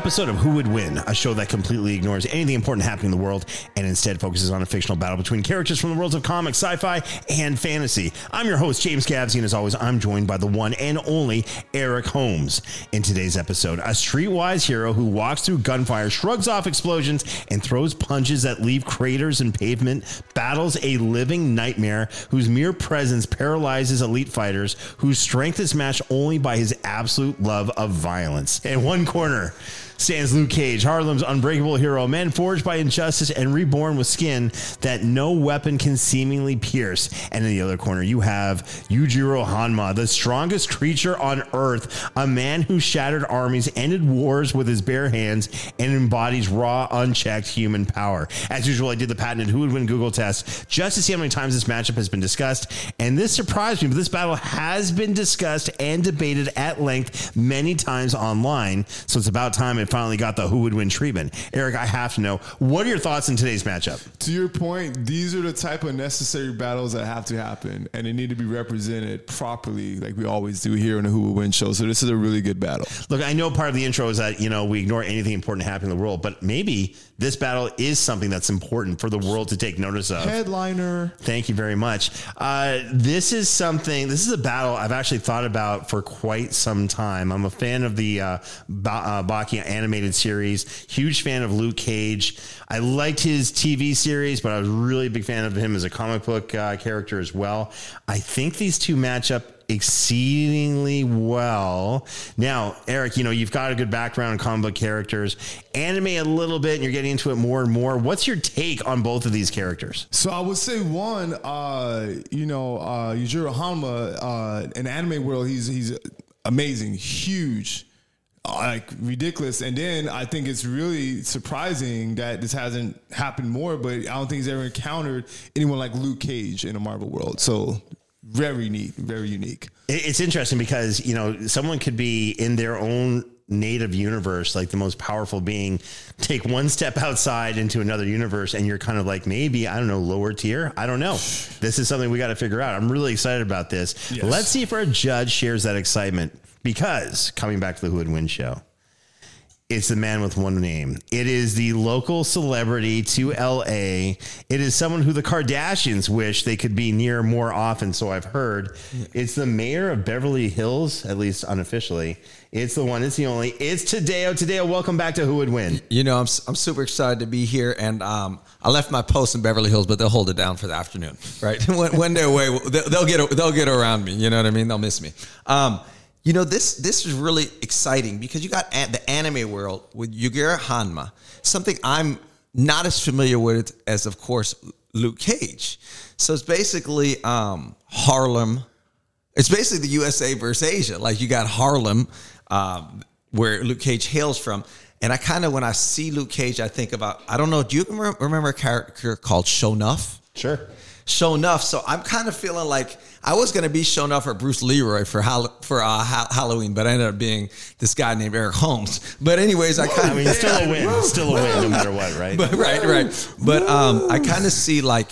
episode of Who Would Win, a show that completely ignores anything important happening in the world and instead focuses on a fictional battle between characters from the worlds of comics, sci-fi, and fantasy. I'm your host, James Gavsey, and as always, I'm joined by the one and only Eric Holmes. In today's episode, a streetwise hero who walks through gunfire, shrugs off explosions, and throws punches that leave craters in pavement, battles a living nightmare whose mere presence paralyzes elite fighters, whose strength is matched only by his absolute love of violence. In one corner stands Luke Cage, Harlem's unbreakable hero, man forged by injustice and reborn with skin that no weapon can seemingly pierce. And in the other corner, you have Yujiro Hanma, the strongest creature on Earth, a man who shattered armies, ended wars with his bare hands, and embodies raw, unchecked human power. As usual, I did the patented Who Would Win Google test just to see how many times this matchup has been discussed. And this surprised me, but this battle has been discussed and debated at length many times online. So it's about time it finally got the Who Would Win treatment. Eric, I have to know, what are your thoughts in today's matchup? To your point, these are the type of necessary battles that have to happen, and they need to be represented properly like we always do here on the Who Would Win show. So this is a really good battle. Look, I know part of the intro is that, we ignore anything important happening in the world, but maybe this battle is something that's important for the world to take notice of. Headliner. Thank you very much. This is a battle I've actually thought about for quite some time. I'm a fan of the Baki animated series, huge fan of Luke Cage. I liked his TV series, but I was really a big fan of him as a comic book character as well. I think these two match up exceedingly well. Now, Eric, you've got a good background in comic book characters, anime a little bit, and you're getting into it more and more. What's your take on both of these characters? So I would say one, Yujiro Hanma, in the anime world, he's amazing, huge, ridiculous. And then I think it's really surprising that this hasn't happened more, but I don't think he's ever encountered anyone like Luke Cage in the Marvel world. So very neat, very unique. It's interesting because, someone could be in their own native universe, like the most powerful being, take one step outside into another universe, and you're kind of like, maybe, I don't know, lower tier. I don't know. This is something we got to figure out. I'm really excited about this. Yes. Let's see if our judge shares that excitement, because coming back to the Who Would Win show, it's the man with one name. It is the local celebrity to LA. It is someone who the Kardashians wish they could be near more often, so I've heard. It's the mayor of Beverly Hills, at least unofficially. It's the one, it's the only. It's Tadeo. Tadeo, welcome back to Who Would Win. I'm super excited to be here, and I left my post in Beverly Hills, but they'll hold it down for the afternoon, right? when they're away, they'll get around me. You know what I mean? They'll miss me. This is really exciting because you got the anime world with Yujiro Hanma, something I'm not as familiar with as, of course, Luke Cage. So it's basically Harlem. It's basically the USA versus Asia. Like, you got Harlem, where Luke Cage hails from. And I kind of, when I see Luke Cage, I think about, I don't know, do you remember a character called Sho'nuff? Sure. Sho'nuff. So I'm kind of feeling like I was going to be Sho'nuff or Bruce Leroy for Halloween, but I ended up being this guy named Eric Holmes. But anyways, still a win no matter what, right? But right. But I kind of see like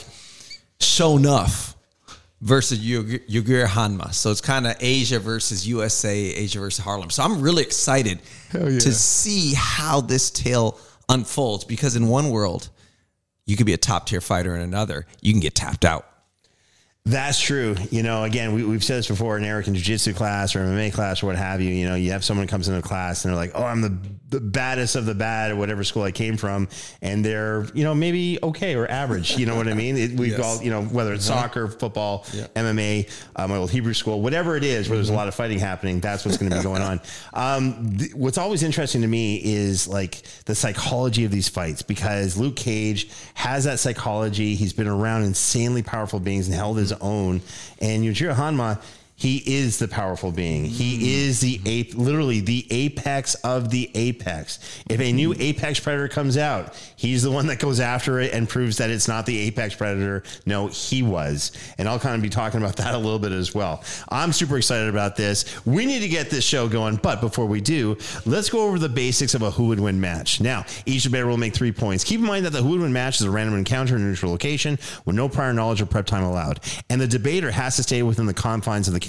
Sho'nuff versus Yujiro Hanma. So it's kind of Asia versus USA, Asia versus Harlem. So I'm really excited to see how this tale unfolds, because in one world, you could be a top tier fighter, in another, you can get tapped out. That's true. Again, we've said this before in Eric in jiu-jitsu class or MMA class or what have you. You have someone comes into a class and they're like, oh, I'm the baddest of the bad or whatever school I came from. And they're, maybe okay or average. You know what I mean? We've all, whether it's soccer, football, MMA, my old Hebrew school, whatever it is, where there's a lot of fighting happening, that's what's going to be going on. What's always interesting to me is like the psychology of these fights, because Luke Cage has that psychology. He's been around insanely powerful beings and held his own, and Yujiro Hanma, he is the powerful being. He is literally the apex of the apex. If a new apex predator comes out, he's the one that goes after it and proves that it's not the apex predator. No, he was. And I'll kind of be talking about that a little bit as well. I'm super excited about this. We need to get this show going, but before we do, let's go over the basics of a Who Would Win match. Now, each debater will make 3 points. Keep in mind that the Who Would Win match is a random encounter in a neutral location with no prior knowledge or prep time allowed. And the debater has to stay within the confines of the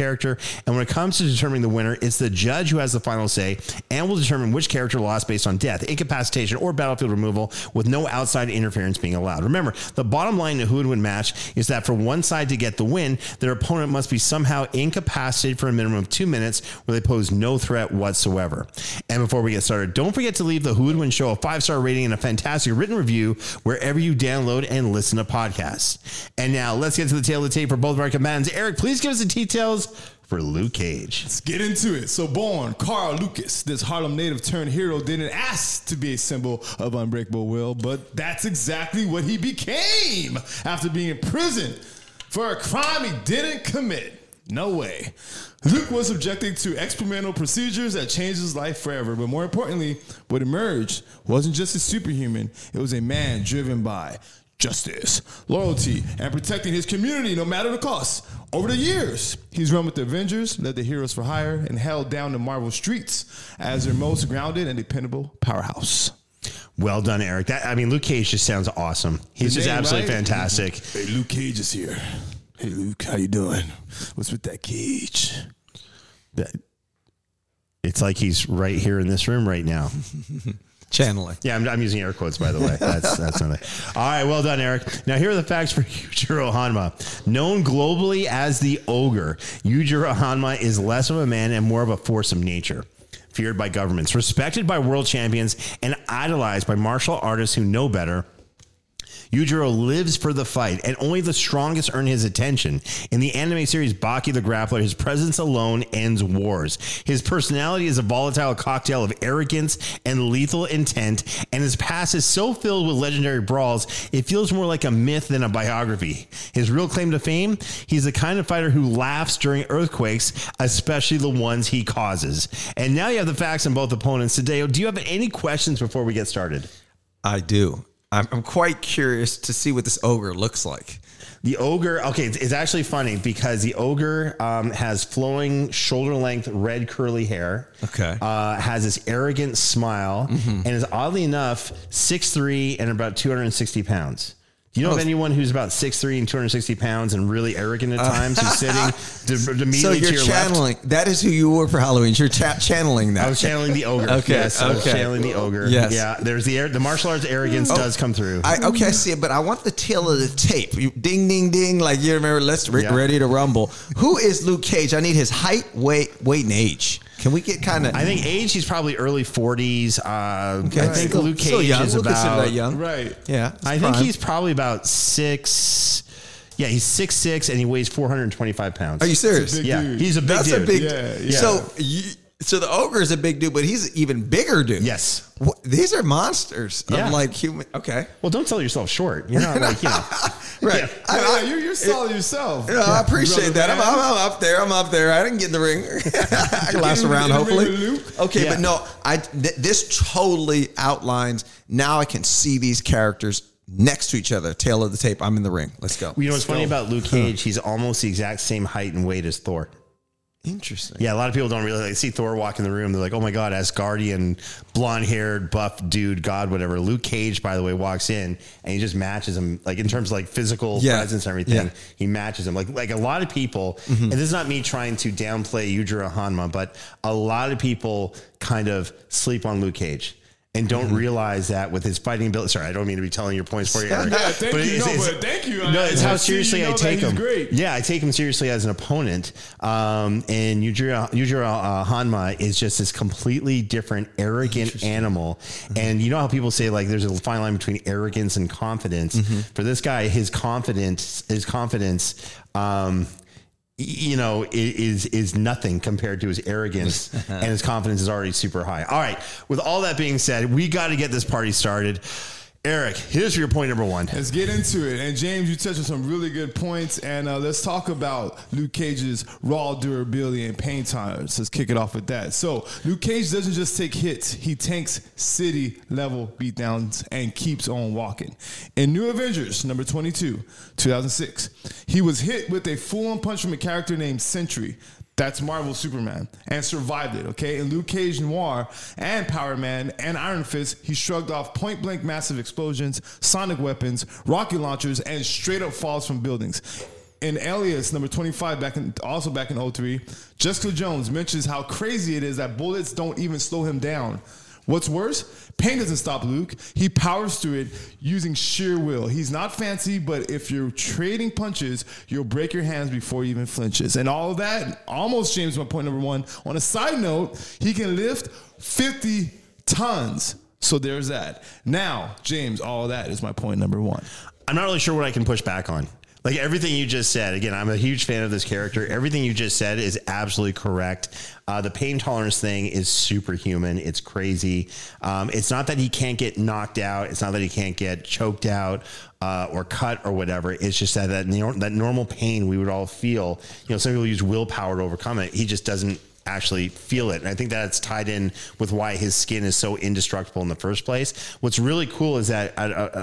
character. And when it comes to determining the winner, it's the judge who has the final say and will determine which character lost based on death, incapacitation, or battlefield removal with no outside interference being allowed. Remember, the bottom line in a who would win match is that for one side to get the win, their opponent must be somehow incapacitated for a minimum of 2 minutes where they pose no threat whatsoever. And before we get started, don't forget to leave the Who Would Win show a 5-star rating and a fantastic written review wherever you download and listen to podcasts. And now let's get to the tail of the tape for both of our combatants. Eric, please give us the details for Luke Cage. Let's get into it. So born Carl Lucas, this Harlem native turned hero, didn't ask to be a symbol of unbreakable will, but that's exactly what he became after being in prison for a crime he didn't commit. No way. Luke was subjected to experimental procedures that changed his life forever. But more importantly, what emerged wasn't just a superhuman. It was a man driven by justice, loyalty, and protecting his community no matter the cost. Over the years, he's run with the Avengers, led the Heroes for Hire, and held down the Marvel streets as their most grounded and dependable powerhouse. Well done, Eric. Luke Cage just sounds awesome. He's just absolutely fantastic. Hey, Luke Cage is here. Hey, Luke, how you doing? What's with that cage? It's like he's right here in this room right now. Channeling. Yeah, I'm using air quotes, by the way. That's something. All right, well done, Eric. Now, here are the facts for Yujiro Hanma. Known globally as the Ogre, Yujiro Hanma is less of a man and more of a force of nature. Feared by governments, respected by world champions, and idolized by martial artists who know better, Yujiro lives for the fight, and only the strongest earn his attention. In the anime series Baki the Grappler, his presence alone ends wars. His personality is a volatile cocktail of arrogance and lethal intent, and his past is so filled with legendary brawls, it feels more like a myth than a biography. His real claim to fame? He's the kind of fighter who laughs during earthquakes, especially the ones he causes. And now you have the facts on both opponents. Today, do you have any questions before we get started? I do. I'm quite curious to see what this ogre looks like. The ogre, okay, it's actually funny because the ogre has flowing shoulder-length red curly hair. Okay. Has this arrogant smile, and is oddly enough 6'3" and about 260 pounds. Do you know of anyone who's about 6'3" and 260 pounds and really arrogant at times who's sitting immediately so you're to your channeling, left? That is who you were for Halloween. You're channeling that. I was channeling the ogre. Okay. Yes, I was channeling the ogre. Yes. Yeah, there's the martial arts arrogance does come through. I see it, but I want the tail of the tape. Ding, ding, ding. Like, you remember, ready to rumble. Who is Luke Cage? I need his height, weight, and age. Can we get kind of... I think age, he's probably early 40s. Okay. I think Luke Cage is we'll consider about... that young. Right. Yeah. I think he's probably about 6... Yeah, he's 6'6", and he weighs 425 pounds. Are you serious? Yeah, dude. he's a big dude. That's a big... Yeah. So the ogre is a big dude, but he's an even bigger dude. Yes. These are monsters Yeah. of like human... Okay. Well, don't sell yourself short. You're not like, Right. Yeah. You're solid yourself. I appreciate that. I'm up there. I'm up there. I didn't get in the ring. I can last around, hopefully. Okay, Yeah. but no, this totally outlines. Now I can see these characters next to each other. Tail of the tape. I'm in the ring. Let's go. You know what's funny about Luke Cage? He's almost the exact same height and weight as Thor. Interesting. Yeah, a lot of people don't really see Thor walk in the room. They're like, oh my God, Asgardian, blonde-haired, buff dude, God, whatever. Luke Cage, by the way, walks in and he just matches him, like in terms of like physical presence and everything. Yeah. He matches him. Like a lot of people, and this is not me trying to downplay Yujiro Hanma, but a lot of people kind of sleep on Luke Cage. And don't realize that with his fighting ability. Sorry, I don't mean to be telling your points for you, Eric. Yeah, thank you. But thank you. No, it's how seriously I take him. Great. Yeah, I take him seriously as an opponent. And Yujiro Hanma is just this completely different, arrogant animal. And you know how people say like there's a fine line between arrogance and confidence. For this guy, his confidence. Is nothing compared to his arrogance, and his confidence is already super high. All right. With all that being said, we got to get this party started. Eric, here's your point number one. Let's get into it. And James, you touched on some really good points. And let's talk about Luke Cage's raw durability and pain tolerance. Let's kick it off with that. So Luke Cage doesn't just take hits. He tanks city-level beatdowns and keeps on walking. In New Avengers, number 22, 2006, he was hit with a full-on punch from a character named Sentry. That's Marvel Superman, and survived it, okay? In Luke Cage Noir and Power Man and Iron Fist, he shrugged off point-blank massive explosions, sonic weapons, rocket launchers, and straight-up falls from buildings. in Alias number 25, back in 03, Jessica Jones mentions how crazy it is that bullets don't even slow him down. What's worse, pain doesn't stop Luke. He powers through it using sheer will. He's not fancy, but if you're trading punches, you'll break your hands before he even flinches. And all of that, almost James, my point number one. On a side note, he can lift 50 tons. So there's that. Now, James, all of that is my point number one. I'm not really sure what I can push back on. Like everything you just said, again, I'm a huge fan of this character. Everything you just said is absolutely correct. The pain tolerance thing is superhuman. It's crazy. It's not that he can't get knocked out. It's not that he can't get choked out or cut or whatever. It's just that normal pain we would all feel. You know, some people use willpower to overcome it. He just doesn't actually feel it. And I think that's tied in with why his skin is so indestructible in the first place. What's really cool is that,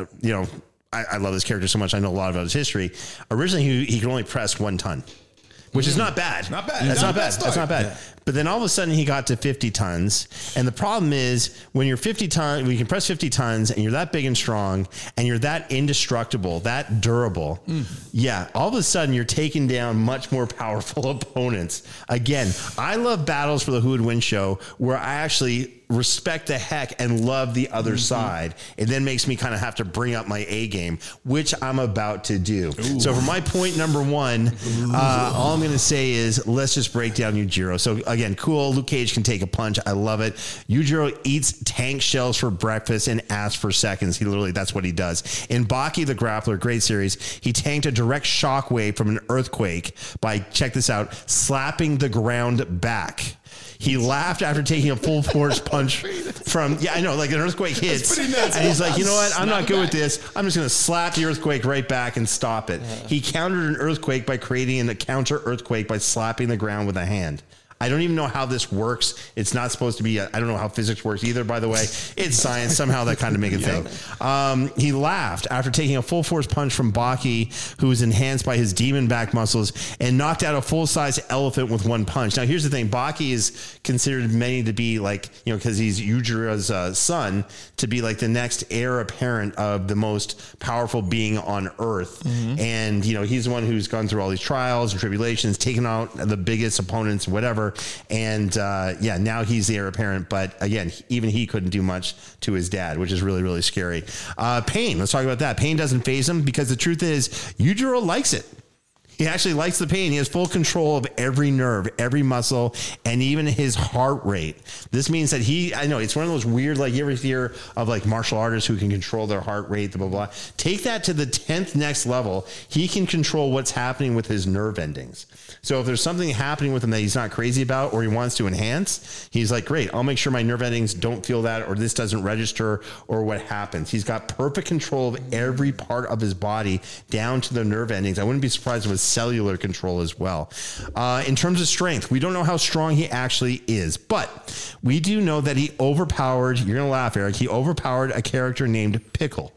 I love this character so much. I know a lot about his history. Originally, he could only press 1 ton, which is not bad. Not bad. That's not bad. That's not bad. Yeah. But then all of a sudden he got to 50 tons. And the problem is when you're 50 tons, when you can press 50 tons and you're that big and strong and you're that indestructible, that durable. Yeah. All of a sudden you're taking down much more powerful opponents. Again, I love battles for the Who Would Win show where I actually respect the heck and love the other side. It then makes me kind of have to bring up my A game, which I'm about to do. Ooh. So for my point number one, all I'm going to say is let's just break down Yujiro. So again, cool. Luke Cage can take a punch. I love it. Yujiro eats tank shells for breakfast and asks for seconds. That's what he does. In Baki the Grappler, great series, he tanked a direct shockwave from an earthquake by, check this out, slapping the ground back. He laughed after taking a full force punch from, like an earthquake hits. And he's like, you know what? I'm not good with this. I'm just going to slap the earthquake right back and stop it. He countered an earthquake by creating a counter earthquake by slapping the ground with a hand. I don't even know how this works. It's not supposed to be, I don't know how physics works either, by the way. It's science. Somehow that kind of make a thing. He laughed after taking a full force punch from Baki, who was enhanced by his demon back muscles, and knocked out a full-size elephant with 1 punch. Now, here's the thing. Baki is considered many to be like, because he's Yujiro's son, to be like the next heir apparent of the most powerful being on Earth. Mm-hmm. And, he's the one who's gone through all these trials and tribulations, taken out the biggest opponents, whatever. And now he's the heir apparent. But again, even he couldn't do much to his dad, which is really, really scary. Pain. Let's talk about that. Pain doesn't faze him because the truth is Yujiro likes it. He actually likes the pain. He has full control of every nerve, every muscle, and even his heart rate. This means that I know it's one of those weird, like you ever hear of like martial artists who can control their heart rate, blah, blah, blah. Take that to the 10th next level. He can control what's happening with his nerve endings. So if there's something happening with him that he's not crazy about or he wants to enhance, he's like, great, I'll make sure my nerve endings don't feel that or this doesn't register or what happens. He's got perfect control of every part of his body down to the nerve endings. I wouldn't be surprised if it was cellular control as well. In terms of strength, we don't know how strong he actually is, but we do know that he overpowered, you're going to laugh, Eric, he overpowered a character named Pickle.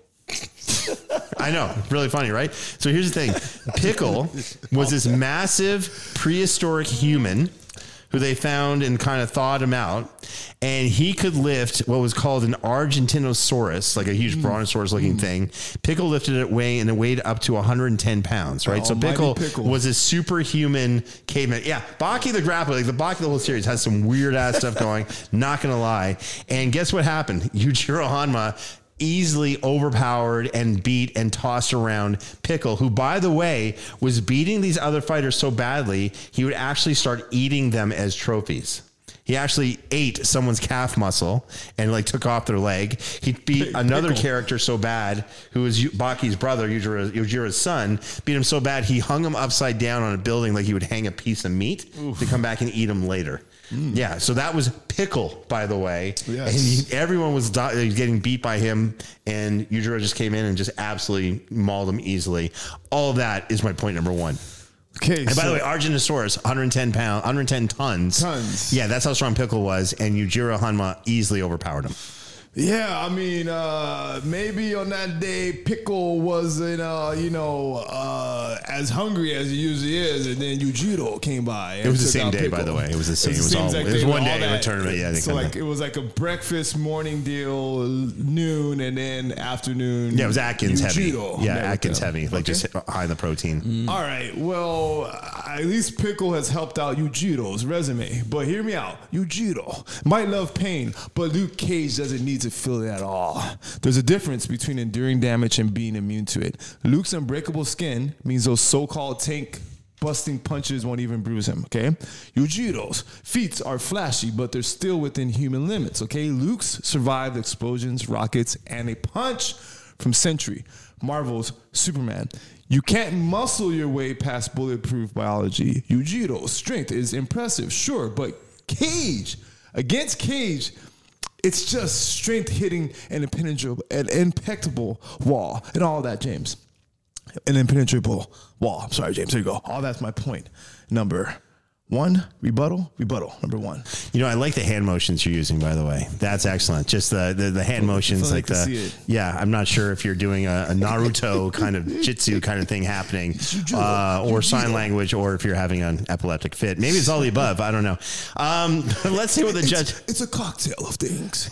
I know, really funny, right? So here's the thing. Pickle was this massive prehistoric human who they found and kind of thawed him out. And he could lift what was called an Argentinosaurus, like a huge brontosaurus looking thing. Pickle lifted it and it weighed up to 110 pounds, right? So Pickle was a superhuman caveman. Yeah, Baki the Grappler, like the Baki the whole series has some weird ass stuff going, not going to lie. And guess what happened? Yujiro Hanma easily overpowered and beat and tossed around Pickle, who, by the way, was beating these other fighters so badly, he would actually start eating them as trophies. He actually ate someone's calf muscle and took off their leg. He beat another character so bad, who was Baki's brother, Yujiro's son, beat him so bad he hung him upside down on a building like he would hang a piece of meat to come back and eat him later. Yeah, so that was Pickle, by the way. Yes. And everyone was getting beat by him, and Yujiro just came in and just absolutely mauled him easily. All of that is my point number one. Okay. And by the way, Argentinosaurus, 110 tons. Yeah, that's how strong Pickle was, and Yujiro Hanma easily overpowered him. Yeah, I mean, maybe on that day, Pickle wasn't, as hungry as he usually is, and then Yujiro came by. It was the same day, by the way. It was the same. It was one day of a tournament. Yeah, so it was like a breakfast morning deal, noon, and then afternoon. Yeah, it was Atkins heavy. Yeah, Atkins heavy, like Okay. just high in the protein. All right. Well, at least Pickle has helped out Yujiro's resume. But hear me out. Yujiro might love pain, but Luke Cage doesn't need to feel it at all. There's a difference between enduring damage and being immune to it. Luke's unbreakable skin means those so-called tank busting punches won't even bruise him, okay? Yujiro's feats are flashy, but they're still within human limits, okay? Luke's survived explosions, rockets, and a punch from Sentry, Marvel's Superman. You can't muscle your way past bulletproof biology. Yujiro's strength is impressive, sure, but against Cage, it's just strength hitting an impenetrable wall and all that, James. An impenetrable wall. I'm sorry, James. There you go. All that's my point. Number one, rebuttal. Number one. I like the hand motions you're using, by the way. That's excellent. Just the hand motions, like I'm not sure if you're doing a Naruto kind of jitsu kind of thing happening, or sign language, or if you're having an epileptic fit. Maybe it's all the above. I don't know. Let's see what the judge. It's a cocktail of things.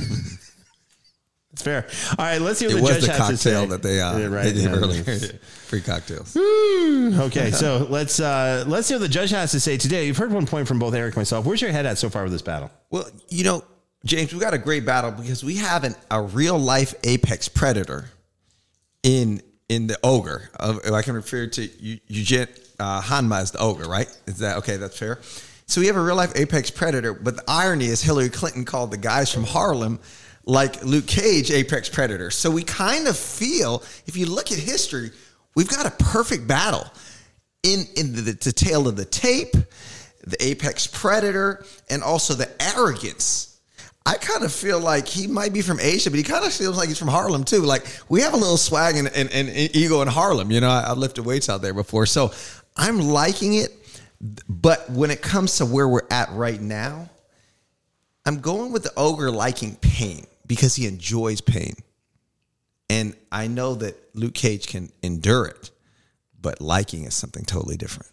It's fair. All right, let's see what It the was judge the has to say. cocktail that they did earlier. Free cocktails. Okay, so let's see what the judge has to say today. You've heard one point from both Eric and myself. Where's your head at so far with this battle? Well, James, we got a great battle because we have a real life apex predator in the ogre. I can refer to Eugene Hanma as the ogre, right? Is that okay? That's fair. So we have a real life apex predator, but the irony is Hillary Clinton called the guys from Harlem like Luke Cage apex predator. So we kind of feel, if you look at history, we've got a perfect battle in the tale of the tape, the apex predator, and also the arrogance. I kind of feel like he might be from Asia, but he kind of feels like he's from Harlem too. Like we have a little swag and ego in Harlem. I've lifted weights out there before. So I'm liking it. But when it comes to where we're at right now, I'm going with the ogre liking pain because he enjoys pain. And I know that Luke Cage can endure it, but liking is something totally different.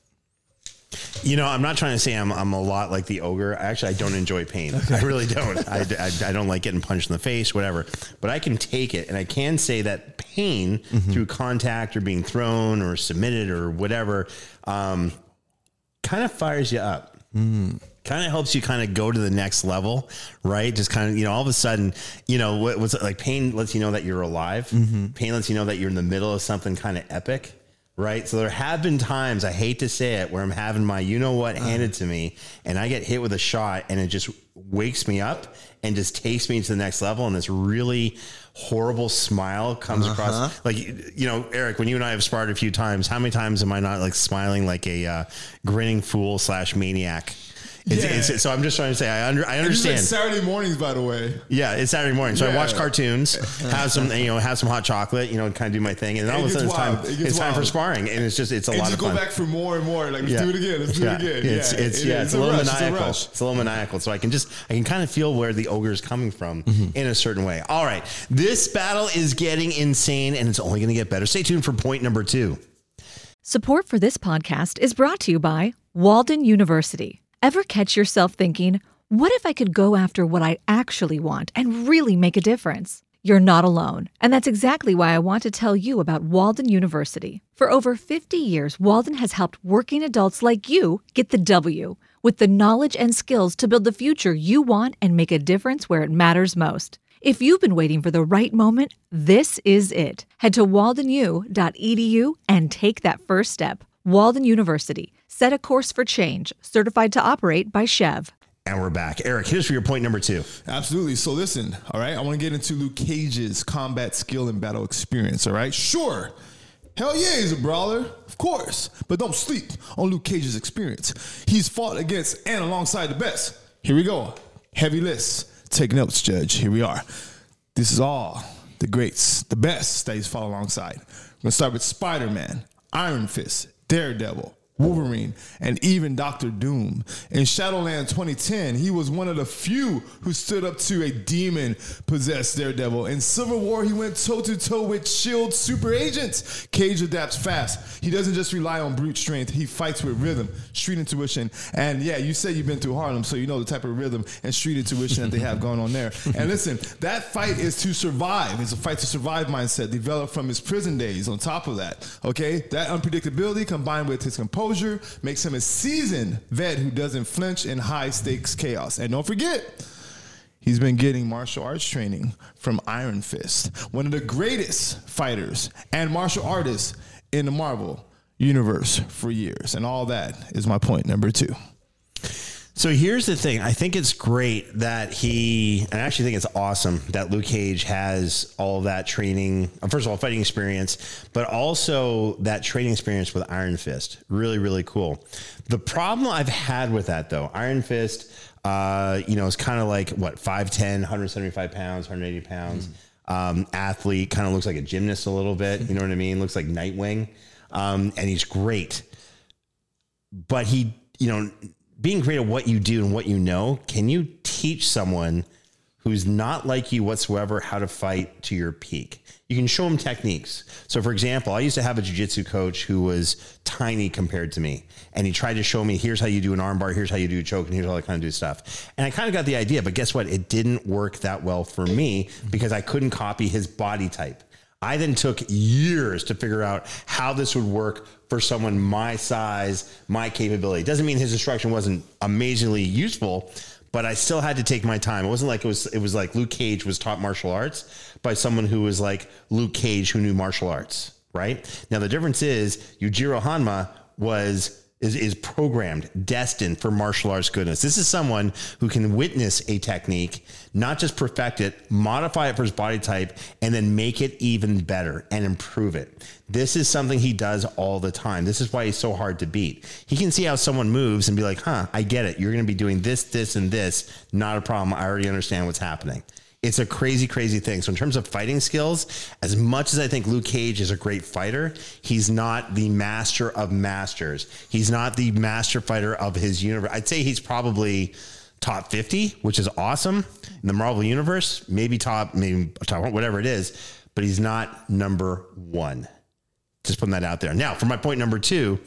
I'm not trying to say I'm a lot like the ogre. Actually, I don't enjoy pain. Okay. I really don't. I don't like getting punched in the face, whatever. But I can take it, and I can say that pain through contact or being thrown or submitted or whatever kind of fires you up. Kind of helps you kind of go to the next level, right? Just kind of, all of a sudden, what's it like? Pain lets you know that you're alive. Pain lets you know that you're in the middle of something kind of epic, right? So there have been times, I hate to say it, where I'm having my handed to me, and I get hit with a shot, and it just wakes me up and just takes me to the next level, and this really horrible smile comes across. Like, Eric, when you and I have sparred a few times, how many times am I not like smiling like a grinning fool / maniac? So I'm just trying to say I understand. It's like Saturday mornings, by the way. Yeah, it's Saturday morning. So I watch cartoons, have some hot chocolate, kind of do my thing, and then all of a sudden it's time for sparring, and it's a lot of fun. Go back for more and more. Like let's do it again. Let's do it again. It's a little maniacal. It's a little maniacal. So I can kind of feel where the ogre is coming from in a certain way. All right, this battle is getting insane, and it's only going to get better. Stay tuned for point number 2. Support for this podcast is brought to you by Walden University. Ever catch yourself thinking, what if I could go after what I actually want and really make a difference? You're not alone. And that's exactly why I want to tell you about Walden University. For over 50 years, Walden has helped working adults like you get the W with the knowledge and skills to build the future you want and make a difference where it matters most. If you've been waiting for the right moment, this is it. Head to waldenu.edu and take that first step. Walden University. Set a course for change. Certified to operate by Chev. And we're back. Eric, here's for your point number 2. Absolutely. So listen, all right, I want to get into Luke Cage's combat skill and battle experience, all right? Sure. Hell yeah, he's a brawler, of course. But don't sleep on Luke Cage's experience. He's fought against and alongside the best. Here we go. Heavy list. Take notes, Judge. Here we are. This is all the greats, the best that he's fought alongside. We're going to start with Spider-Man, Iron Fist, Daredevil, Wolverine, and even Doctor Doom. In Shadowland 2010, he was one of the few who stood up to a demon-possessed Daredevil. In Civil War, he went toe-to-toe with S.H.I.E.L.D. super agents. Cage adapts fast. He doesn't just rely on brute strength. He fights with rhythm, street intuition. And yeah, you said you've been through Harlem, so you know the type of rhythm and street intuition that they have going on there. And listen, that fight is to survive. It's a fight to survive mindset developed from his prison days on top of that. Okay? That unpredictability combined with his composure makes him a seasoned vet who doesn't flinch in high-stakes chaos. And don't forget, he's been getting martial arts training from Iron Fist, one of the greatest fighters and martial artists in the Marvel universe for years. And all that is my point number 2. So here's the thing. I think it's great that I actually think it's awesome that Luke Cage has all of that training, first of all, fighting experience, but also that training experience with Iron Fist. Really, really cool. The problem I've had with that, though, Iron Fist, is kind of like, 5'10", 175 pounds, 180 pounds, athlete, kind of looks like a gymnast a little bit. You know what I mean? Looks like Nightwing. And he's great. But he, being great at what you do and what you know, can you teach someone who's not like you whatsoever how to fight to your peak? You can show them techniques. So, for example, I used to have a jiu-jitsu coach who was tiny compared to me, and he tried to show me, here's how you do an armbar, here's how you do a choke, and here's all that kind of stuff. And I kind of got the idea, but guess what? It didn't work that well for me because I couldn't copy his body type. I then took years to figure out how this would work for someone my size, my capability. Doesn't mean his instruction wasn't amazingly useful, but I still had to take my time. It wasn't like it was like Luke Cage was taught martial arts by someone who was like Luke Cage who knew martial arts, right? Now the difference is Yujiro Hanma is programmed, destined for martial arts goodness. This is someone who can witness a technique, not just perfect it, modify it for his body type, and then make it even better and improve it. This is something he does all the time. This is why he's so hard to beat. He can see how someone moves and be like, I get it. You're going to be doing this, this, and this. Not a problem. I already understand what's happening. It's a crazy, crazy thing. So in terms of fighting skills, as much as I think Luke Cage is a great fighter, he's not the master of masters. He's not the master fighter of his universe. I'd say he's probably top 50, which is awesome in the Marvel universe, maybe top, whatever it is, but he's not number 1. Just putting that out there. Now, for my point number 2,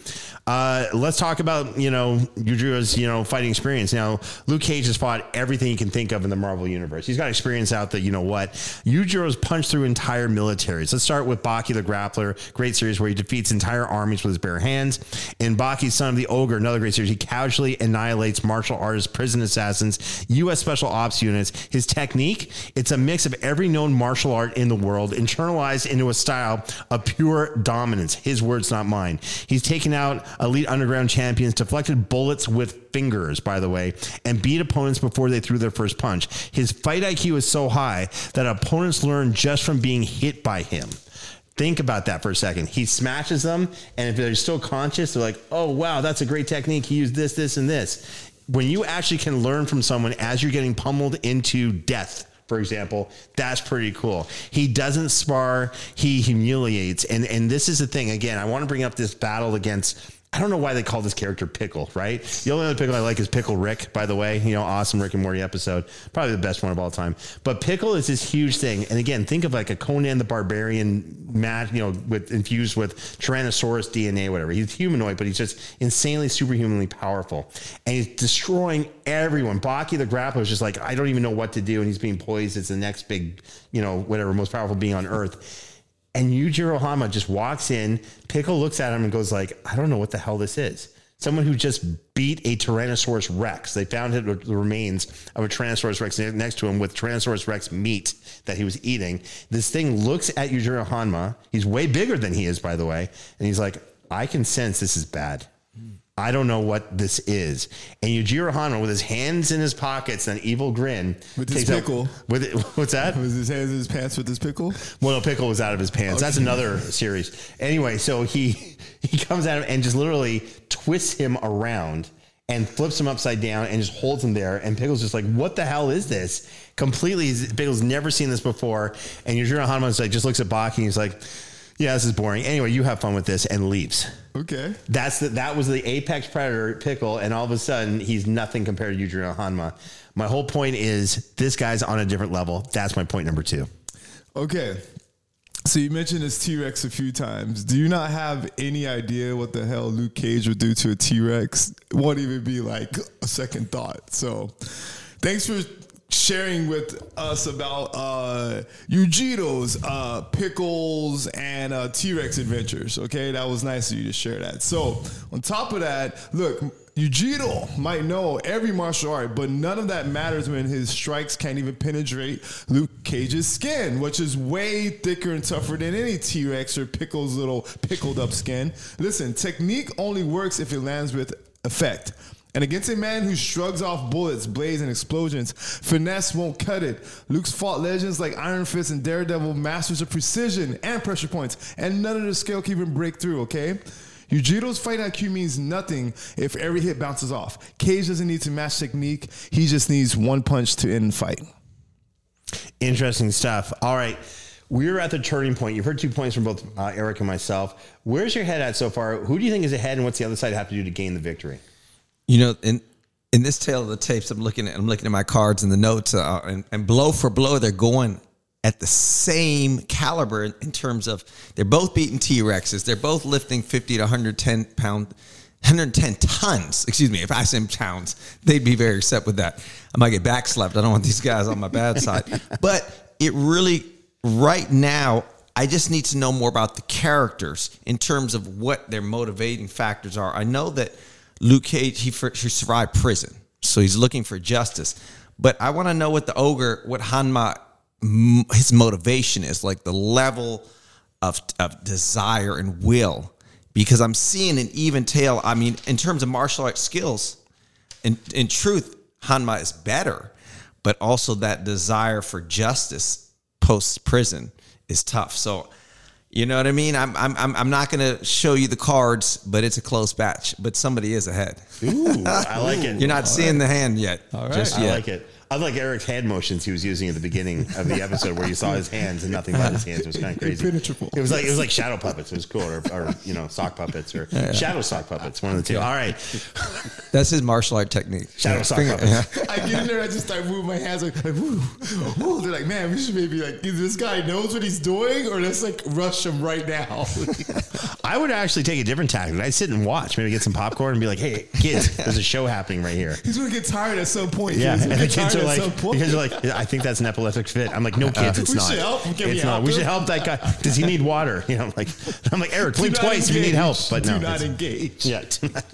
let's talk about, Yujiro's, fighting experience. Now, Luke Cage has fought everything you can think of in the Marvel universe. He's got experience out that, Yujiro's punched through entire militaries. Let's start with Baki the Grappler, great series where he defeats entire armies with his bare hands. In Baki's Son of the Ogre, another great series, he casually annihilates martial artists, prison assassins, U.S. Special Ops units. His technique, it's a mix of every known martial art in the world, internalized into a style of pure dominance. His words, not mine. He's taken out elite underground champions, deflected bullets with fingers, by the way, and beat opponents before they threw their first punch. His fight IQ is so high that opponents learn just from being hit by him. Think about that for a second. He smashes them, and if they're still conscious, they're like, oh, wow, that's a great technique. He used this, this, and this. When you actually can learn from someone as you're getting pummeled into death, for example, that's pretty cool. He doesn't spar, he humiliates. And this is the thing. Again, I want to bring up this battle against, I don't know why they call this character Pickle, right? The only other Pickle I like is Pickle Rick, by the way. Awesome Rick and Morty episode. Probably the best one of all time. But Pickle is this huge thing. And again, think of like a Conan the Barbarian infused with Tyrannosaurus DNA, whatever. He's humanoid, but he's just insanely, superhumanly powerful. And he's destroying everyone. Baki the Grappler is just like, I don't even know what to do. And he's being poised. It's the next big, most powerful being on Earth. And Yujiro Hanma just walks in, Pickle looks at him and goes like, I don't know what the hell this is. Someone who just beat a Tyrannosaurus Rex. They found the remains of a Tyrannosaurus Rex next to him with Tyrannosaurus Rex meat that he was eating. This thing looks at Yujiro Hanma. He's way bigger than he is, by the way. And he's like, I can sense this is bad. I don't know what this is. And Yujiro Hanma, with his hands in his pockets and an evil grin. With his pickle. What's that? With his hands in his pants with his pickle? Well, no, Pickle was out of his pants. Okay. That's another series. Anyway, so he comes at him and just literally twists him around and flips him upside down and just holds him there. And Pickle's just like, what the hell is this? Completely, Pickle's never seen this before. And Yujiro Hanma just looks at Baki and he's like, yeah, this is boring. Anyway, you have fun with this, and leaves. Okay. That was the apex predator, Pickle, and all of a sudden he's nothing compared to Yujiro Hanma. My whole point is this guy's on a different level. That's my point number 2. Okay. So you mentioned this T-Rex a few times. Do you not have any idea what the hell Luke Cage would do to a T-Rex? It won't even be like a second thought. So thanks for sharing with us about Yujito's Pickles and T-Rex adventures. Okay, that was nice of you to share that. So on top of that, look, Yujiro might know every martial art, but none of that matters when his strikes can't even penetrate Luke Cage's skin, which is way thicker and tougher than any T-Rex or Pickle's little pickled up skin. Listen, technique only works if it lands with effect. And against a man who shrugs off bullets, blades, and explosions, finesse won't cut it. Luke's fought legends like Iron Fist and Daredevil, masters of precision and pressure points, and none of the skill can even break through, okay? Yujito's fight IQ means nothing if every hit bounces off. Cage doesn't need to match technique. He just needs one punch to end the fight. Interesting stuff. All right. We're at the turning point. You've heard 2 points from both Eric and myself. Where's your head at so far? Who do you think is ahead, and what's the other side have to do to gain the victory? You know, in this tale of the tapes, I'm looking at my cards and the notes, and blow for blow, they're going at the same caliber in terms of they're both beating T-Rexes. They're both lifting 50 to 110 tons. Excuse me. If I said pounds, they'd be very upset with that. I might get backslapped. I don't want these guys on my bad side. But it really, right now, I just need to know more about the characters in terms of what their motivating factors are. I know that Luke Cage, he survived prison, so he's looking for justice. But I want to know what Hanma, his motivation is, like the level of desire and will, because I'm seeing an even tale. I mean, in terms of martial arts skills, in truth, Hanma is better, but also that desire for justice post prison is tough. So, you know what I mean? I'm not going to show you the cards, but it's a close batch. But somebody is ahead. Ooh, I like it. You're not seeing the hand yet. All right. Just yet. I like it. I like Eric's hand motions he was using at the beginning of the episode, where you saw his hands and nothing but his hands. It was kind of crazy. Impenetrable. It was like shadow puppets. It was cool, or sock puppets, or shadow sock puppets. One of the two. All right, that's his martial art technique. Shadow sock puppets. I get in there, I just start moving my hands like woo, woo. They're like, man, we should maybe like, either this guy knows what he's doing, or let's like rush him right now. I would actually take a different tactic. I'd sit and watch, maybe get some popcorn and be like, hey, kids, there's a show happening right here. He's gonna get tired at some point. Yeah, and the kids are like, I think that's an epileptic fit. I'm like, no, kids, it's not. It's not. We should help that guy. Does he need water? You know, I'm like, Eric, blink twice if you need help. But no, do not engage. Yeah.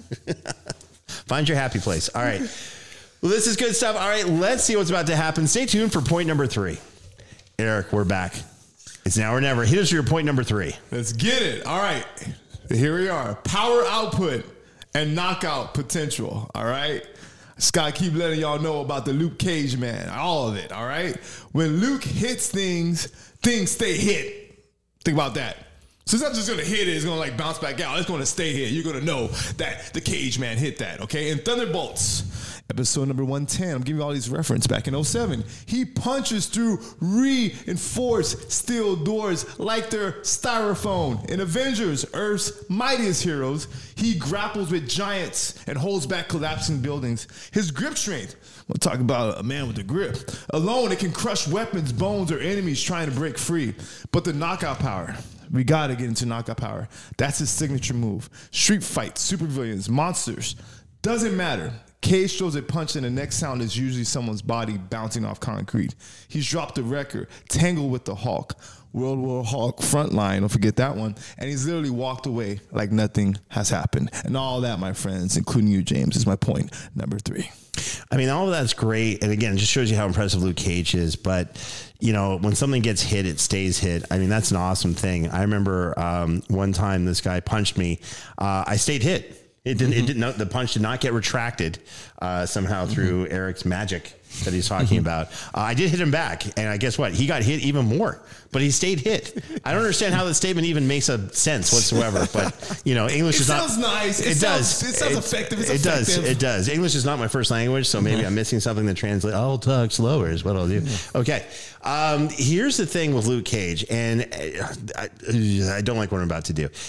Find your happy place. All right. Well, this is good stuff. All right, let's see what's about to happen. Stay tuned for point number 3. Eric, we're back. It's now or never. Hit us with your point number 3. Let's get it. All right. Here we are. Power output and knockout potential. All right. Scott, keep letting y'all know about the Luke Cage man. All of it. All right. When Luke hits things stay hit. Think about that. So it's not just going to hit it. It's going to like bounce back out. It's going to stay here. You're going to know that the Cage man hit that. Okay. And Thunderbolts, episode number 110. I'm giving you all these reference back in 2007. He punches through reinforced steel doors like they're styrofoam. In Avengers, Earth's mightiest heroes, he grapples with giants and holds back collapsing buildings. His grip strength, we'll talk about a man with a grip. Alone, it can crush weapons, bones, or enemies trying to break free. But the knockout power, we got to get into knockout power. That's his signature move. Street fights, supervillains, monsters, doesn't matter. Cage throws a punch and the next sound is usually someone's body bouncing off concrete. He's dropped the record, Tangled with the Hulk, World War Hulk Frontline, don't forget that one. And he's literally walked away like nothing has happened. And all that, my friends, including you, James, is my point number 3. I mean, all of that's great. And again, it just shows you how impressive Luke Cage is. But, you know, when something gets hit, it stays hit. I mean, that's an awesome thing. I remember one time this guy punched me. I stayed hit. It didn't. The punch did not get retracted somehow through Eric's magic that he's talking about. I did hit him back, and guess what? He got hit even more, but he stayed hit. I don't understand how that statement even makes a sense whatsoever. But you know, English is not. It sounds nice. It does. It sounds effective. It's effective. It does. English is not my first language, so maybe I'm missing something that translates. I'll talk slower is what I'll do. Okay. Here's the thing with Luke Cage, and I don't like what I'm about to do.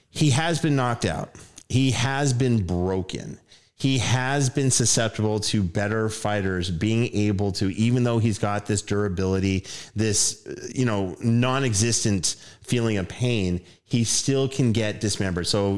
he has been knocked out. He has been broken. He has been susceptible to better fighters being able to, even though he's got this durability, this, non-existent feeling of pain, he still can get dismembered. So,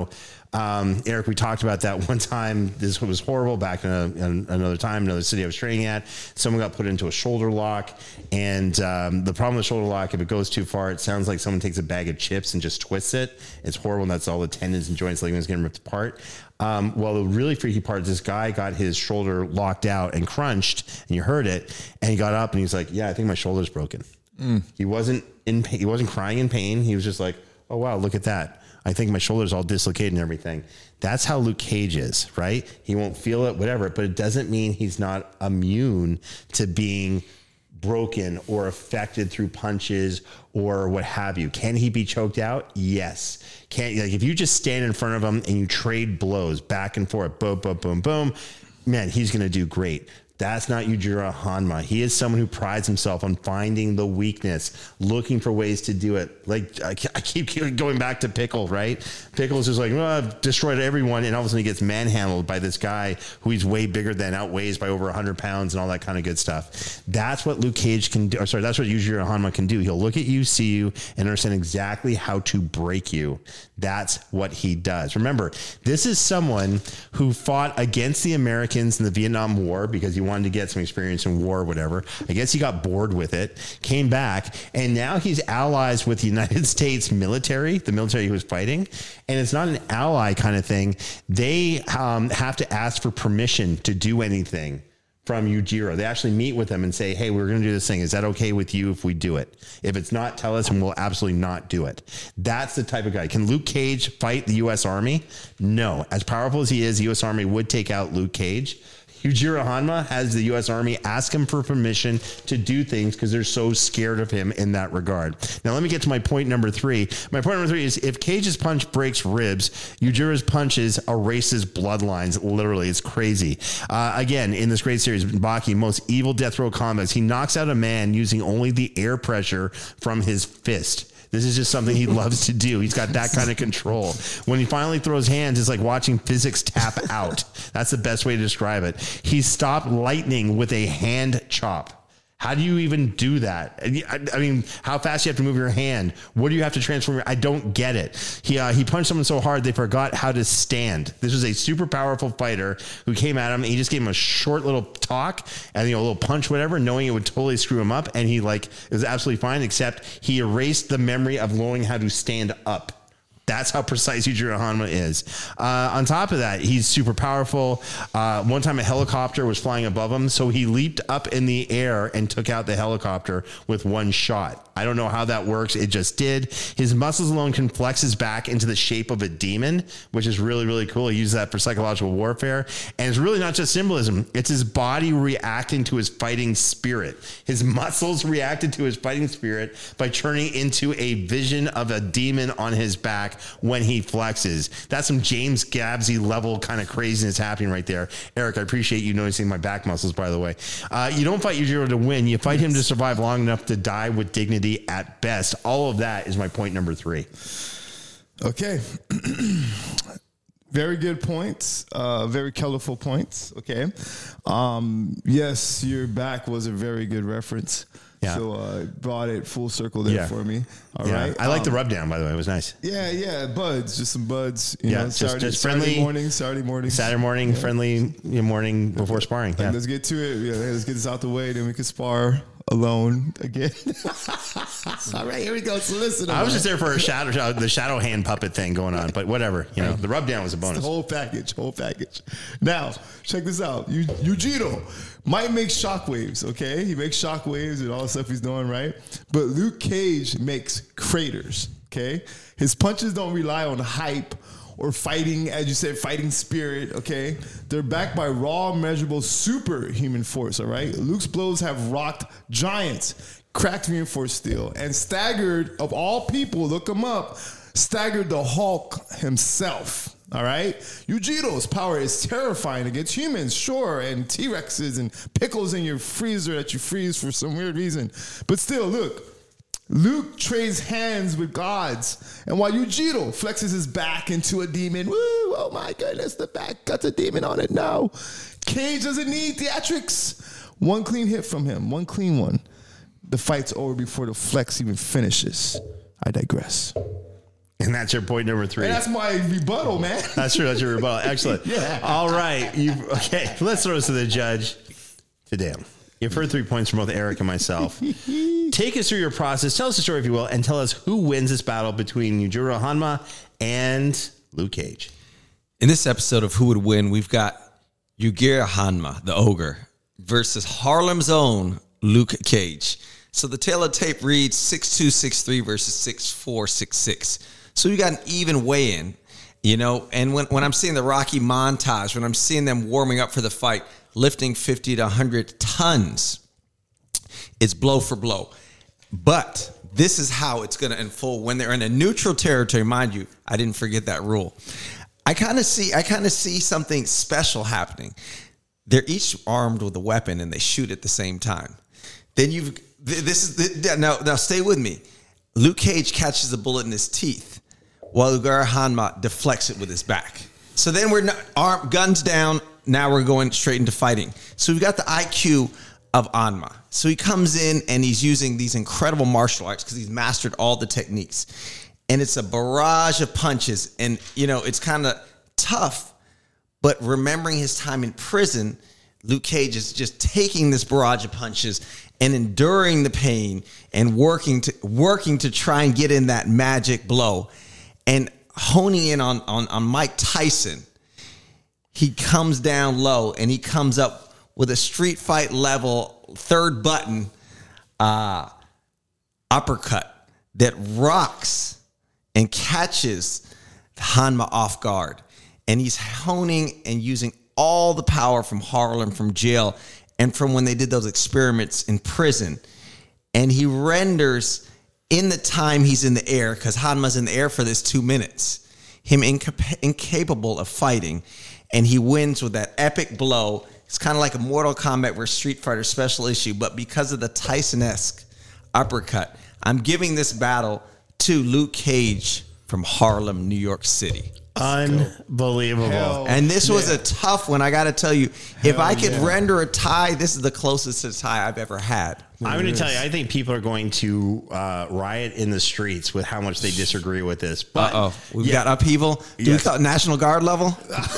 Eric, we talked about that one time. This was horrible back in another time, another city I was training at. Someone got put into a shoulder lock. And the problem with shoulder lock, if it goes too far, it sounds like someone takes a bag of chips and just twists it. It's horrible. And that's all the tendons and joints, ligaments getting ripped apart. Well, the really freaky part is this guy got his shoulder locked out and crunched, and you heard it. And he got up and he's like, yeah, I think my shoulder's broken. He wasn't in pain. He wasn't crying in pain. He was just like, oh, wow, look at that. I think my shoulder's all dislocated and everything. That's how Luke Cage is, right? He won't feel it, whatever, but it doesn't mean he's not immune to being broken or affected through punches or what have you. Can he be choked out? Yes. If you just stand in front of him and you trade blows back and forth, boom, boom, boom, boom, man, he's going to do great. That's not Yujiro Hanma. He is someone who prides himself on finding the weakness, looking for ways to do it. Like I keep going back to Pickle, right? Pickle's just like, I've destroyed everyone. And all of a sudden he gets manhandled by this guy who he's way bigger than, outweighs by over 100 pounds and all that kind of good stuff. That's what Luke Cage can do. That's what Yujiro Hanma can do. He'll look at you, see you, and understand exactly how to break you. That's what he does. Remember, this is someone who fought against the Americans in the Vietnam War because he wanted to get some experience in war or whatever. I guess he got bored with it, came back, and now he's allies with the United States military, the military he was fighting. And it's not an ally kind of thing. They have to ask for permission to do anything from Yujiro. They actually meet with him and say, hey, we're going to do this thing. Is that okay with you if we do it? If it's not, tell us and we'll absolutely not do it. That's the type of guy. Can Luke Cage fight the U.S. Army? No. As powerful as he is, the U.S. Army would take out Luke Cage. Yujiro Hanma has the U.S. Army ask him for permission to do things because they're so scared of him in that regard. Now, let me get to my point number 3. My point number 3 is if Cage's punch breaks ribs, Yujiro's punches erases bloodlines. Literally, it's crazy. Again, in this great series, Baki, most evil death row combats, he knocks out a man using only the air pressure from his fist. This is just something he loves to do. He's got that kind of control. When he finally throws hands, it's like watching physics tap out. That's the best way to describe it. He stopped lightning with a hand chop. How do you even do that? I mean, how fast you have to move your hand? What do you have to transform? I don't get it. He punched someone so hard they forgot how to stand. This was a super powerful fighter who came at him. And he just gave him a short little talk and a little punch, whatever, knowing it would totally screw him up. And it was absolutely fine, except he erased the memory of knowing how to stand up. That's how precise Yujiro Hanma is. On top of that, he's super powerful. One time a helicopter was flying above him, so he leaped up in the air and took out the helicopter with one shot. I don't know how that works. It just did. His muscles alone can flex his back into the shape of a demon, which is really, really cool. He uses that for psychological warfare. And it's really not just symbolism. It's his body reacting to his fighting spirit. His muscles reacted to his fighting spirit by turning into a vision of a demon on his back when he flexes. That's some James Gabsy level kind of craziness happening right there. Eric, I appreciate you noticing my back muscles, by the way. You don't fight Yujiro to win. You fight him to survive long enough to die with dignity at best. All of that is my point number 3. Okay. Very good points. Very colorful points. Okay. Yes, your back was a very good reference. Yeah. So brought it full circle there for me. All right. I like the rub down, by the way. It was nice. Yeah. Buds. Just some buds. You know, just friendly. Saturday morning. Friendly morning before sparring. Yeah. Let's get to it. Yeah, let's get this out the way. Then we can spar alone again. All right, here we go. So listen. I was just there for the shadow hand puppet thing going on, but whatever. The rub down was a bonus. It's the whole package. Now, check this out. Yujiro might make shockwaves, okay? He makes shockwaves and all the stuff he's doing, right? But Luke Cage makes craters, okay? His punches don't rely on hype or fighting, as you said, fighting spirit, okay? They're backed by raw, measurable, superhuman force, all right? Luke's blows have rocked giants, cracked reinforced steel, and staggered, of all people, look him up, staggered the Hulk himself. All right. Yujiro's power is terrifying against humans, sure, and T-Rexes and pickles in your freezer that you freeze for some weird reason. But still, look, Luke trades hands with gods, and while Yujiro flexes his back into a demon, woo, oh my goodness, the back got a demon on it now. Cage doesn't need theatrics. One clean hit from him, one clean one. The fight's over before the flex even finishes. I digress. And that's your point number 3. And that's my rebuttal, man. That's true. That's your rebuttal. Excellent. Yeah. All right. Okay. Let's throw this to the judge. Damn. You've heard 3 points from both Eric and myself. Take us through your process. Tell us the story, if you will, and tell us who wins this battle between Yujiro Hanma and Luke Cage. In this episode of Who Would Win, we've got Yujiro Hanma, the ogre, versus Harlem's own Luke Cage. So the tail of the tape reads 6'2", 6'3" versus 6'4", 6'6". So you got an even weigh-in, you know. And when I'm seeing the Rocky montage, when I'm seeing them warming up for the fight, lifting 50 to 100 tons, it's blow for blow. But this is how it's going to unfold when they're in a neutral territory. Mind you, I didn't forget that rule. I kind of see something special happening. They're each armed with a weapon and they shoot at the same time. Then now stay with me. Luke Cage catches a bullet in his teeth while Yujiro Hanma deflects it with his back. So then we're not guns down. Now we're going straight into fighting. So we've got the IQ of Hanma. So he comes in and he's using these incredible martial arts because he's mastered all the techniques. And it's a barrage of punches. And, you know, it's kind of tough. But remembering his time in prison, Luke Cage is just taking this barrage of punches and enduring the pain and working to try and get in that magic blow. And honing in on Mike Tyson, he comes down low and he comes up with a street fight level third button uppercut that rocks and catches Hanma off guard. And he's honing and using all the power from Harlem, from jail, and from when they did those experiments in prison. And he renders, in the time he's in the air, because Hanma's in the air for this 2 minutes, him incapable of fighting. And he wins with that epic blow. It's kind of like a Mortal Kombat versus Street Fighter special issue, but because of the Tyson-esque uppercut, I'm giving this battle to Luke Cage from Harlem, New York City. Unbelievable. Hell. And this was a tough one. I got to tell you, if I could render a tie, this is the closest to a tie I've ever had. I'm going to tell you, I think people are going to riot in the streets with how much they disagree with this. But We've got upheaval. Do we call it National Guard level?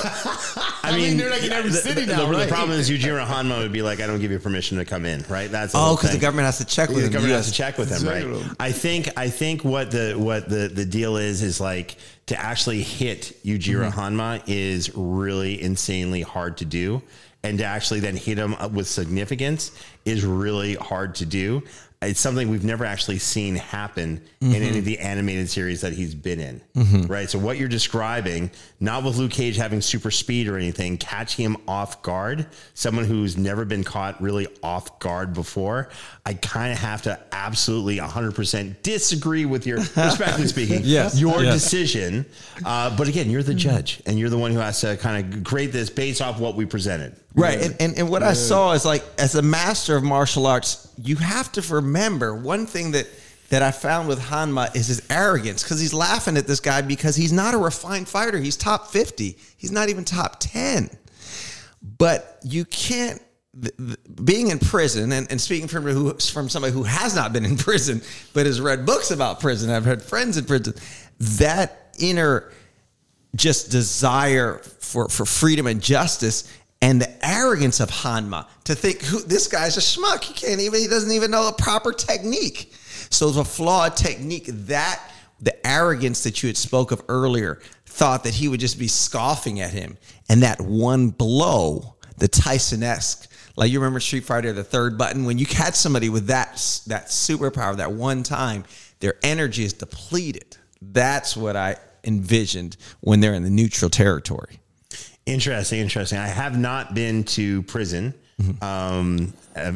I mean, they're like in every city now, the right? problem is Yujiro Hanma would be like, I don't give you permission to come in, right? That's because the government has to check with the him. government has to check with him, right? I think what the deal is like to actually hit Yujiro Hanma is really insanely hard to do, and to actually then hit him with significance is really hard to do. It's something we've never actually seen happen in any of the animated series that he's been in, right? So what you're describing, not with Luke Cage having super speed or anything, catching him off guard, someone who's never been caught really off guard before, I kind of have to absolutely 100% disagree with your, respectfully speaking, your decision. But again, you're the judge, and you're the one who has to kind of grade this based off what we presented. Right. And what I saw is, like, as a master of martial arts, you have to remember one thing that I found with Hanma is his arrogance, because he's laughing at this guy because he's not a refined fighter. He's top 50. He's not even top 10. But you can't, being in prison, and speaking from somebody who has not been in prison, but has read books about prison, I've had friends in prison, that inner just desire for freedom and justice, and the arrogance of Hanma to think this guy's a schmuck. He doesn't even know a proper technique. So it's a flawed technique. That the arrogance that you had spoke of earlier, thought that he would just be scoffing at him. And that one blow, the Tyson-esque, like you remember Street Fighter, the third button, when you catch somebody with that superpower, that one time, their energy is depleted. That's what I envisioned when they're in the neutral territory. Interesting. I have not been to prison. Went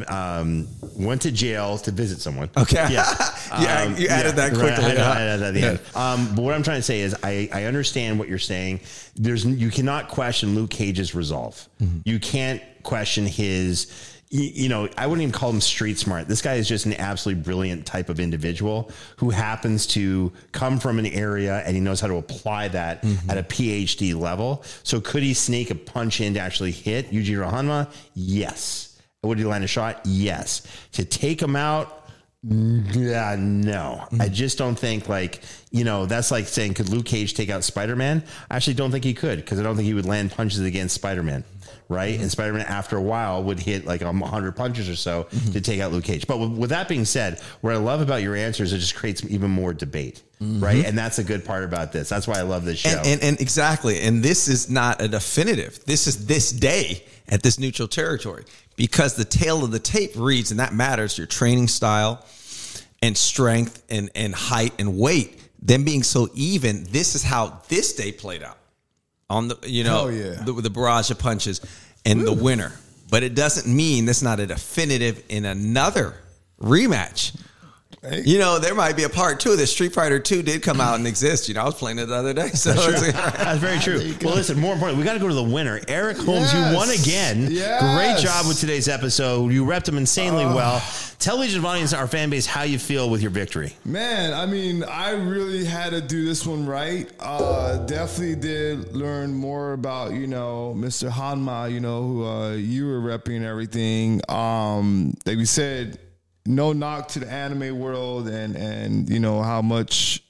to jail to visit someone. Okay. Yeah. You added that quickly. Right, I added that at the end. But what I'm trying to say is I understand what you're saying. You cannot question Luke Cage's resolve. You can't question his I wouldn't even call him street smart. This guy is just an absolutely brilliant type of individual who happens to come from an area and he knows how to apply that at a PhD level. So could he snake a punch in to actually hit Yujiro Hanma? Yes. Would he land a shot? Yes. To take him out? Yeah, no. I just don't think that's like saying, could Luke Cage take out Spider-Man? I actually don't think he could, because I don't think he would land punches against Spider-Man. Right. And Spider-Man after a while would hit like 100 punches or so to take out Luke Cage. But with that being said, what I love about your answers, it just creates even more debate. Right. And that's a good part about this. That's why I love this show. And exactly. And this is not a definitive. This is this day at this neutral territory, because the tail of the tape reads, and that matters, your training style and strength and height and weight, them being so even. This is how this day played out. On the, the barrage of punches and the winner. But it doesn't mean that's not a definitive in another rematch. Hey. There might be a part 2 of this. Street Fighter 2 did come out and exist. I was playing it the other day. So that's very true. Well, listen, more important, we got to go to the winner. Eric Holmes, you won again. Yes. Great job with today's episode. You repped him insanely well. Tell Legion of Audience, our fan base, how you feel with your victory. Man, I mean, I really had to do this one right. Definitely did learn more about, Mr. Hanma, who you were repping and everything. Like we said, no knock to the anime world and how much,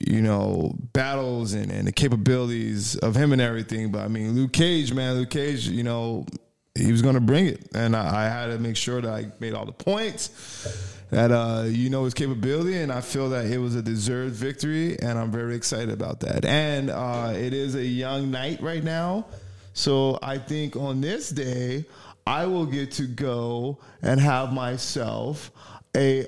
battles and the capabilities of him and everything. But I mean, Luke Cage, he was going to bring it. And I had to make sure that I made all the points, that, his capability. And I feel that it was a deserved victory. And I'm very excited about that. And it is a young night right now. So I think on this day, I will get to go and have myself a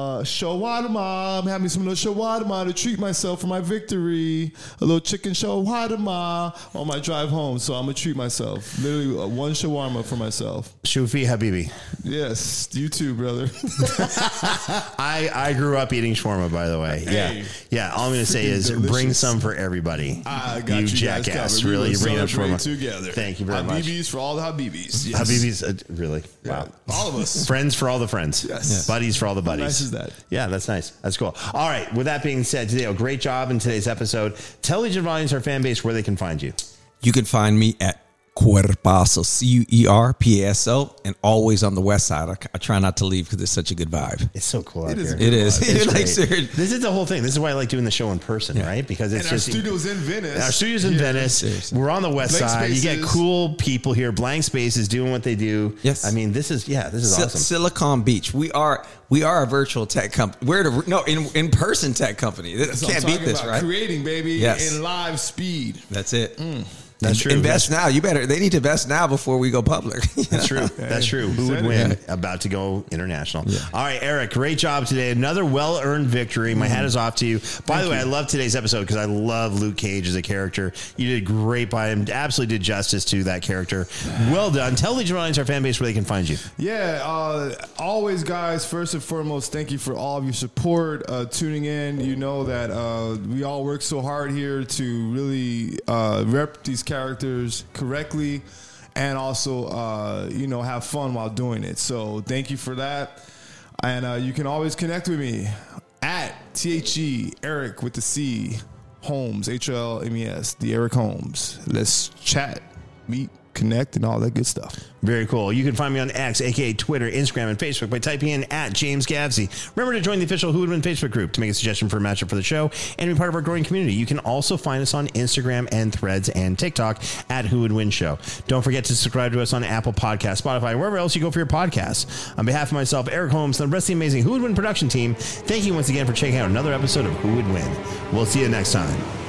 shawarma. I'm having some little shawarma to treat myself for my victory. A little chicken shawarma on my drive home. So I'm gonna treat myself. Literally one shawarma for myself. Shufi Habibi. Yes, you too, brother. I grew up eating shawarma, by the way. Hey, yeah. All I'm gonna say is bring some for everybody. I got you jackass. Really, you bring up shawarma together. Thank you very much. Habibis for all the Habibis. Yes. Habibis, really? Wow. All of us. Friends for all the friends. Yes. Buddies for all the buddies. How nice is that? Yeah, that's nice. That's cool. All right. With that being said, today, a great job in today's episode. Tell Legion of Audience, our fan base, where they can find you. You can find me at Cuerpazo, Cuerpaso, and always on the west side. I try not to leave because it's such a good vibe. It's so cool out here. It is. This is the whole thing. This is why I like doing the show in person, right? Because it's our studio's in Venice. Our studio's in Venice. Seriously. We're on the west side. Spaces. You get cool people here. Blank Spaces doing what they do. Yes. I mean, this is awesome. Silicon Beach. We are a virtual tech company. We're in person tech company. Can't beat this, right? Creating, baby, in live speed. That's it. That's true. Invest now. They need to invest now before we go public. That's true. That's true. Who would win? Yeah. About to go international. Yeah. All right, Eric, great job today. Another well-earned victory. My hat is off to you. By the way, I love today's episode because I love Luke Cage as a character. You did great by him. Absolutely did justice to that character. Well done. Tell Legion of Audience, our fan base, where they can find you. Yeah, always, guys, first and foremost, thank you for all of your support, tuning in. You know that we all work so hard here to really rep these characters correctly and also have fun while doing it. So thank you for that. And you can always connect with me at THE Eric with the C Holmes, HLMES, the Eric Holmes. Let's chat, meet, connect, and all that good stuff. Very cool. You can find me on X, aka Twitter, Instagram, and Facebook by typing in at James Gavsey. Remember to join the official Who Would Win Facebook group to make a suggestion for a matchup for the show and be part of our growing community. You can also find us on Instagram and Threads and TikTok at Who Would Win Show. Don't forget to subscribe to us on Apple Podcasts, Spotify, and wherever else you go for your podcasts. On behalf of myself, Eric Holmes, and the rest of the amazing Who Would Win production team, thank you once again for checking out another episode of Who Would Win. We'll see you next time.